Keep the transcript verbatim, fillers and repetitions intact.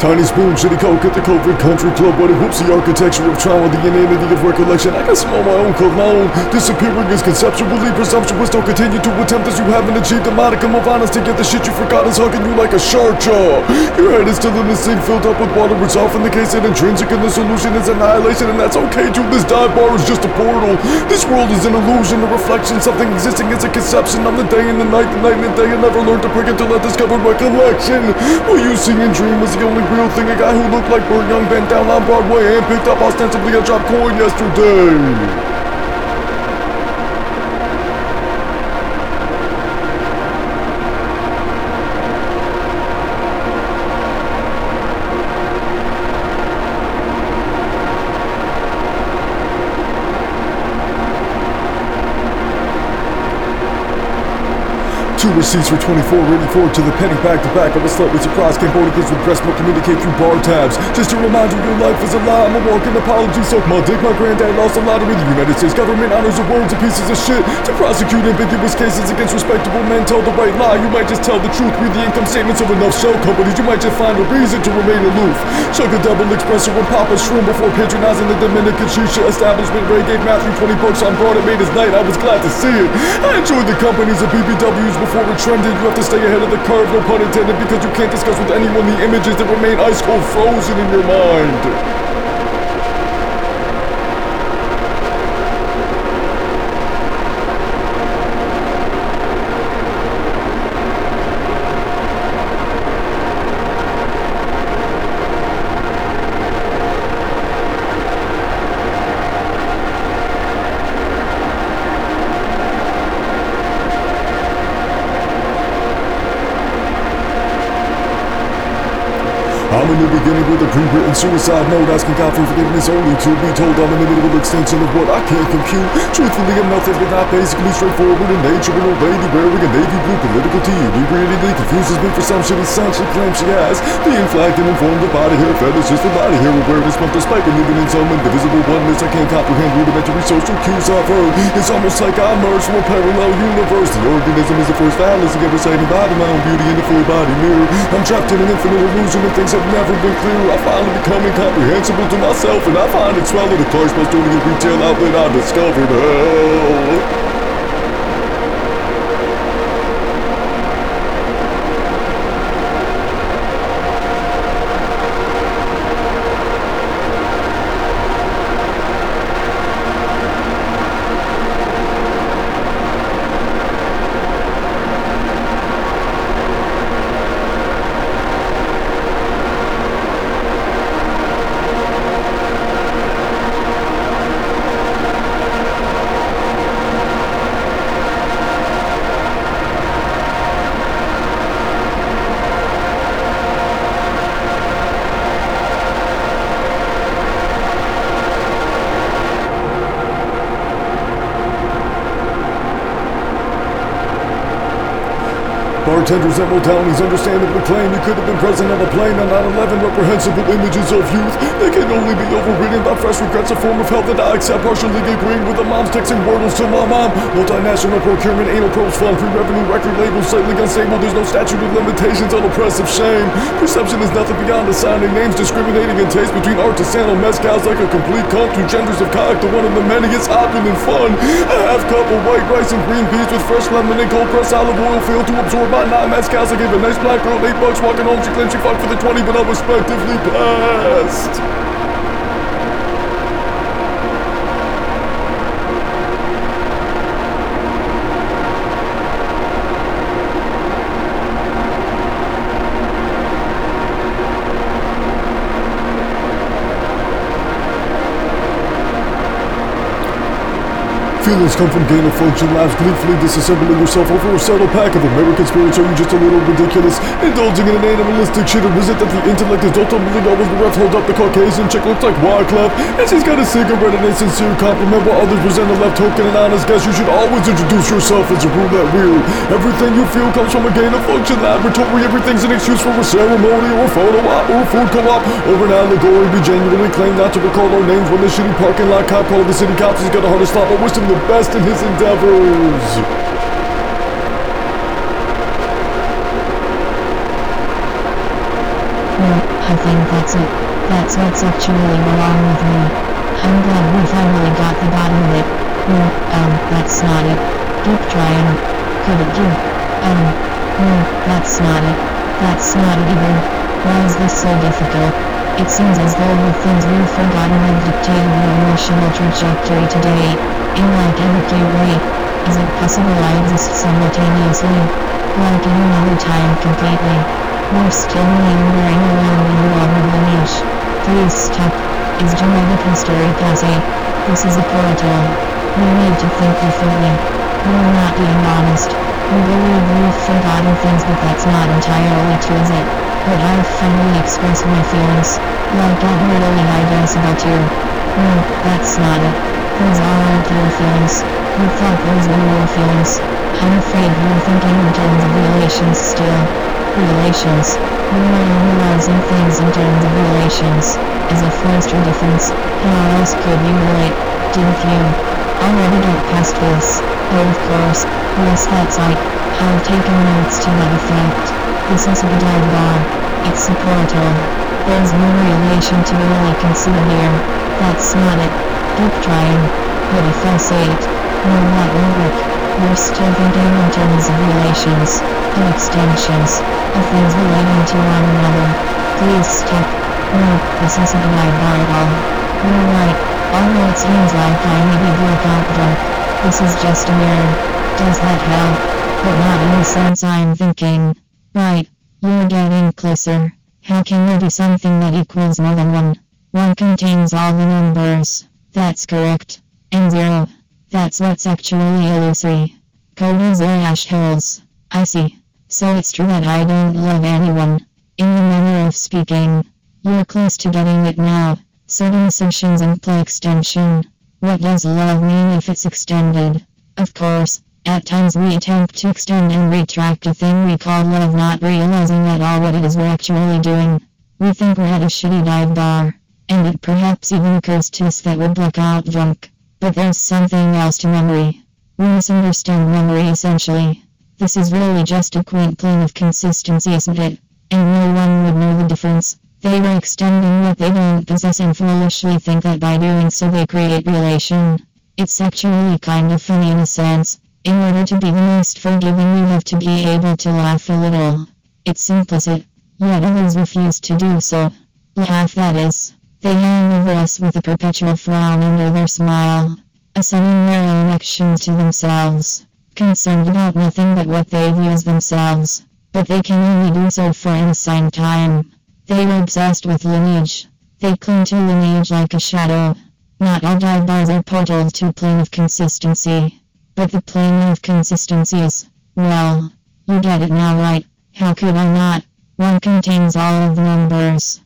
Tiny spoon, shitty coke at the COVID country club. What it whoops the architecture of trauma, the inanity of recollection. I got some on my own cologne. Disappearing is conceptually presumptuous. Don't continue to attempt as you haven't achieved a modicum of honest to get the shit you forgot is hugging you like a shark jaw. Your head is still in the sink filled up with water. It's often the case that intrinsic in the solution is annihilation, and that's okay too. This dive bar is just a portal. This world is an illusion, a reflection. Something existing is a conception. I'm the day and the night, the night and the day. I never learned to bring until I discovered my collection. What you see and dream is the only real thing. A guy who looked like Burt Young bent down on Broadway and picked up ostensibly a dropped coin yesterday. Two receipts for twenty-four, eighty-four to the penny back to back. I was slightly surprised Cambodicans with breast milk communicate through bar tabs. Just to remind you, your life is a lie. I'm a walking apology. Suck my dick. My granddad lost a lottery. The United States government honors the words of pieces of shit to prosecute ambiguous cases against respectable men. Tell the right lie. You might just tell the truth. Read the income statements of enough shell companies. You might just find a reason to remain aloof. Chug a double espresso and pop a shroom before patronizing the Dominican shisha establishment. Ray gave Matthew twenty bucks on broad. It made his night. I was glad to see it. I enjoyed the companies of B B Ws before it trended. You have to stay ahead of the curve, no pun intended, because you can't discuss with anyone the images that remain ice cold frozen in your mind. I'm in the beginning with a pre-written suicide note, asking God for forgiveness only to be told I'm an inevitable extension of what I can't compute. Truthfully, I'm nothing but not basically straightforward in nature, an old lady wearing a navy blue political tee. Inebriatingly confuses me for some shitty son she claims she has. Being flagged and informed of body hair fetishes for body hair awareness month, despite believing in some indivisible oneness. I can't comprehend rudimentary social cues I've heard. It's almost like I emerged from a parallel universe. The organism is the first fallacy ever cited by my own beauty in the full body mirror. I'm trapped in an infinite illusion of things I've never been clear. I finally become incomprehensible to myself, and I find it swallowed. The Clark's most only retail outlet I discovered. Hell. Bartenders at Modalities understandably claim you could have been present on a plane on nine eleven. Reprehensible images of youth, they can only be overridden by fresh regrets. A form of hell that I accept, partially agreeing with the moms texting wordles to my mom. Multinational procurement, anal probes fund, pre-revenue record labels, slightly unstable. There's no statute of limitations on oppressive shame. Perception is nothing beyond assigning names, discriminating in taste between artisanal mezcals like a complete cult. Two genders of cock to one of the many, it's opulent fun. A half cup of white rice and green peas with fresh lemon and cold pressed olive oil failed to absorb my nine mezcals. I gave a nice black girl eight bucks walking home. She claimed she fucked for the twenty, but I respectively passed. Feelings come from gain of function labs, gleefully disassembling yourself over a subtle pack of American spirits. Are you just a little ridiculous? Indulging in an animalistic shit, or is it that the intellect is ultimately always bereft? Hold up, the Caucasian chick looks like Wyclef, and she's got a cigarette and a sincere compliment, while others present a left hook and an honest guess. You should always introduce yourself as a roulette wheel. Everything you feel comes from a gain of function laboratory. Everything's an excuse for a ceremony or a photo op or a food co-op or an allegory. We genuinely claim not to recall our names when the shitty parking lot cop called the city cops. He's got a heart of slop. I wish him the best in his endeavors. Hmm, I think that's it. That's what's actually wrong with me. I'm glad we finally got the bottom of it. Hmm, um, that's not it. Keep trying. Couldn't you? Um, hmm, that's not it. That's not it either. Why is this so difficult? It seems as though the things we've forgotten have dictated our emotional trajectory today. In like any cute way. Is it possible I exist simultaneously? Like in another time completely. We're still meandering around in the water lineage. Please stop. Is genetic history passé? This is a portal. We need to think differently. We're not being honest. We believe we've forgotten things, but that's not entirely true, is it? But I've finally expressed my feelings. Like I've really identified too. Hmm, that's not it. Those aren't your feelings. You thought those were your feelings. I'm afraid you're thinking in terms of relations still. Relations. You are analyzing things in terms of relations. As a first difference. How else could you relate? Didn't you? Already get past this. Oh, of course. Yes, that's right. I've taken notes to that effect. This is a dive bar. It's a portal. There's no relation to really consider here. That's not it. Keep trying. But if I say it, no, that won't work. We're still thinking in terms of relations, of extensions, of things relating to one another. Please stop. No, this isn't a dive bar at all. You're right. Although it seems like I may be blackout drunk. This is just a mirror. Does that help? But not in the sense I'm thinking. Right. You're getting closer. How can there be something that equals more than one? One contains all the numbers. That's correct. And zero. That's what's actually illusory. Code is hash holes. I see. So it's true that I don't love anyone. In the manner of speaking. You're close to getting it now. Certain assertions imply extension. What does love mean if it's extended? Of course, at times we attempt to extend and retract a thing we call love, not realizing at all what it is we're actually doing. We think we're at a shitty dive bar, and it perhaps even occurs to us that we're blackout drunk. But there's something else to memory. We misunderstand memory essentially. This is really just a quaint plane of consistency, isn't it? And no one would know the difference. They were extending what they don't possess and foolishly think that by doing so they create relation. It's actually kind of funny in a sense. In order to be the most forgiving, you have to be able to laugh a little. It's implicit, yet others refuse to do so. Laugh, that is. They hang over us with a perpetual frown under their smile, assigning their own actions to themselves, concerned about nothing but what they view as themselves. But they can only do so for an assigned time. They are obsessed with lineage. They cling to lineage like a shadow. Not all dive bars are portals to a plane of consistency. But the plane of consistency is, well, you get it now, right? How could I not? One contains all of the numbers.